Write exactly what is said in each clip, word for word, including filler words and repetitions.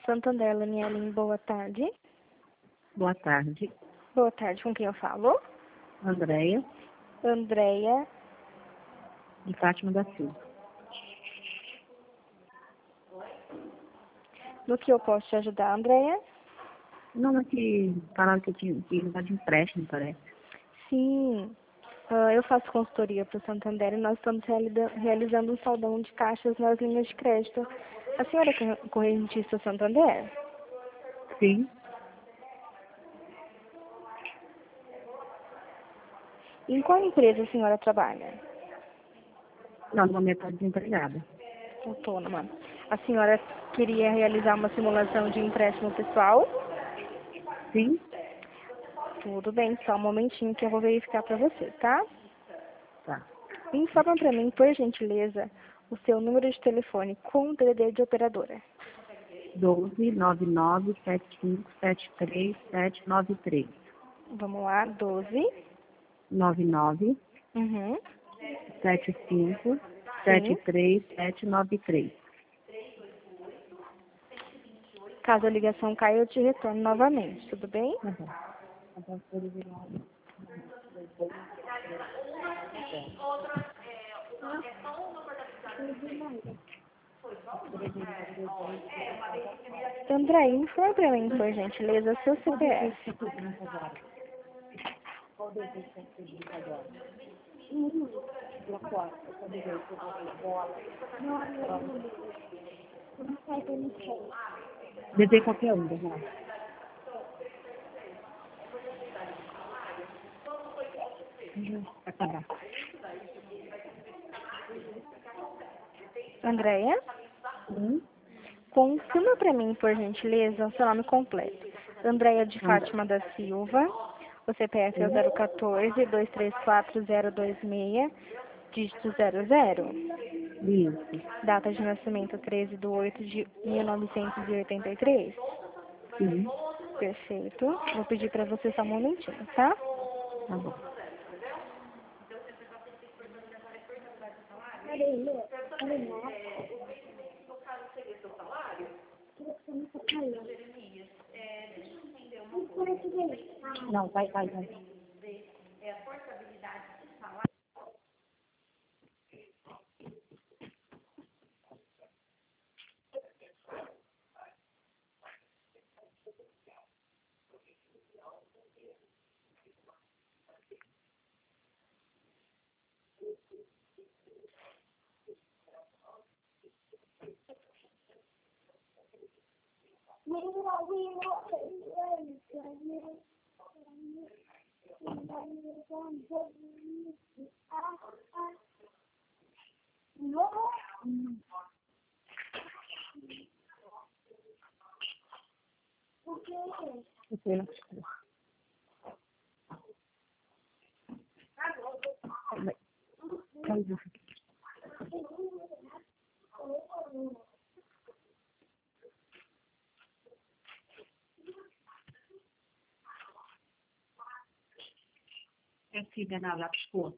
Santander, Lanielen, boa tarde. Boa tarde. Boa tarde, com quem eu falo? Andréia, Andréia. de Fátima da Silva. No que eu posso te ajudar, Andréia? Não, é que falaram que eu tinha que lugar de empréstimo, parece. Sim, ah, eu faço consultoria para o Santander e nós estamos realida- realizando um saldão de caixas nas linhas de crédito. A senhora é corre- correntista Santander? Sim. Em qual empresa a senhora trabalha? Não, no momento está desempregada. Autônoma. A senhora queria realizar uma simulação de empréstimo pessoal? Sim? Tudo bem, só um momentinho que eu vou verificar para você, tá? Tá. Informa para mim, por gentileza, o seu número de telefone com o D D D de operadora. doze, nove nove, sete cinco sete três sete nove três. Vamos lá, doze. nove nove, Uhum. sete cinco sete Sim. três sete nove três. Caso a ligação caia, eu te retorno novamente, tudo bem? Tá bom. Tá bom, pode virar. André, informa para mim, por gentileza, seu C P F. Qual desejo que você diz agora? Dia quatro. Qual desejo que você diz bola? Desejo qualquer um, Bernardo. Acabar. Andréia? Hum? Confirma para mim, por gentileza, o seu nome completo. Andréia de Fátima da Silva. O C P F é o zero um quatro, dois três quatro, zero dois seis, dígito zero zero. Isso. Data de nascimento treze de oito de mil novecentos e oitenta e três. Sim. Perfeito. Vou pedir para você só um momentinho, tá? Tá bom. Não, vai, vai, vai. Você não. Vai. Cai isso aqui. É assim, Bernardo, lá piscou.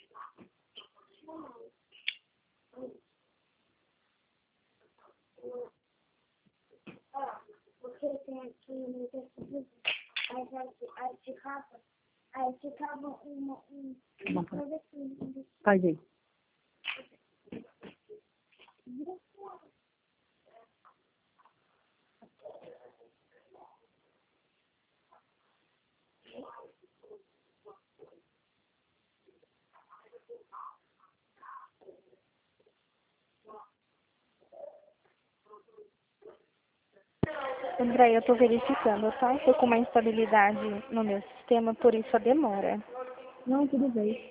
Porque tem aqui no tecido, aí ficava, aí ficava uma, um, uma coisa assim. Faz aí. André, eu estou verificando, tá? Estou com uma instabilidade no meu sistema, por isso a demora. Não, tudo bem.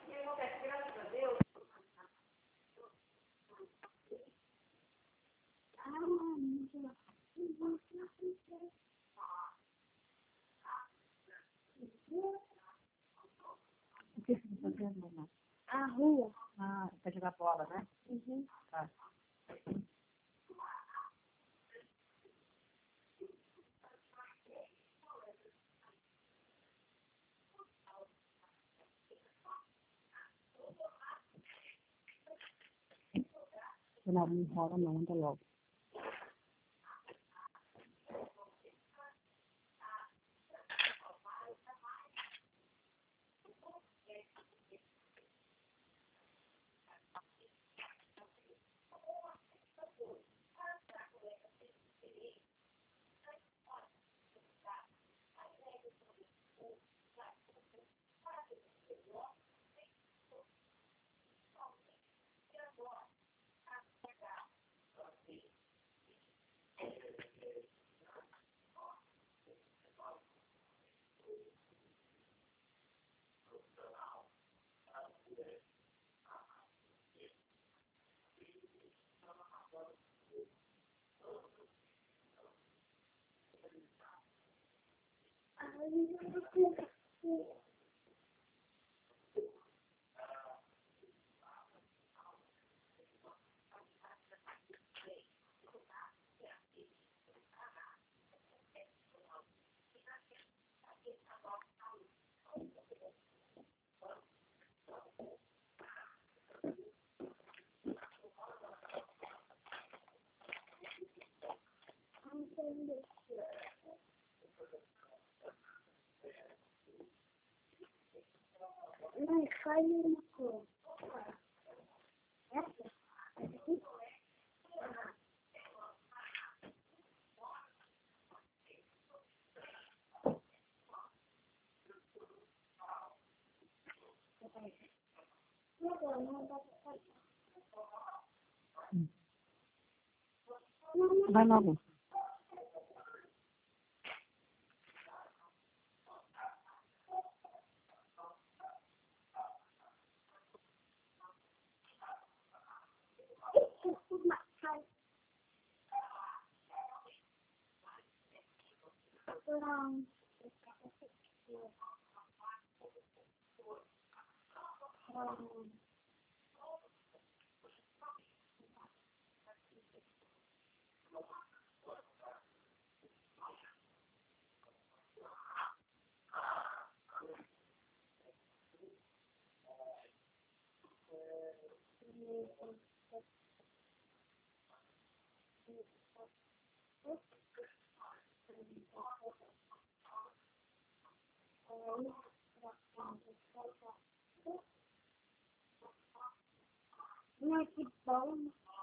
O que você está fazendo, Bernardo? A rua. Ah, para jogar bola, né? Uhum. Tá. Bernardo, não enrola não, anda logo. Não, faz uma coisa. Essa? Essa aqui? Vai logo. Não. Não, que bom.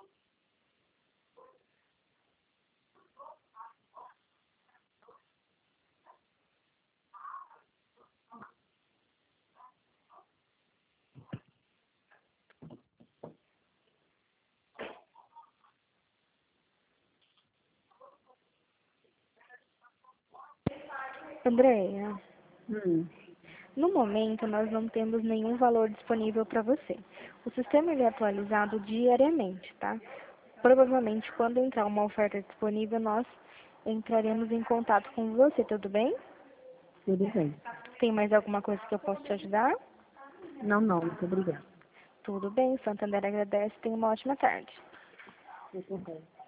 Andréia, Hum. no momento nós não temos nenhum valor disponível para você. O sistema ele é atualizado diariamente, tá? Provavelmente quando entrar uma oferta disponível, nós entraremos em contato com você, tudo bem? Tudo bem. Tem mais alguma coisa que eu possa te ajudar? Não, não, muito obrigada. Tudo bem, Santander agradece, tenha uma ótima tarde. Eu também.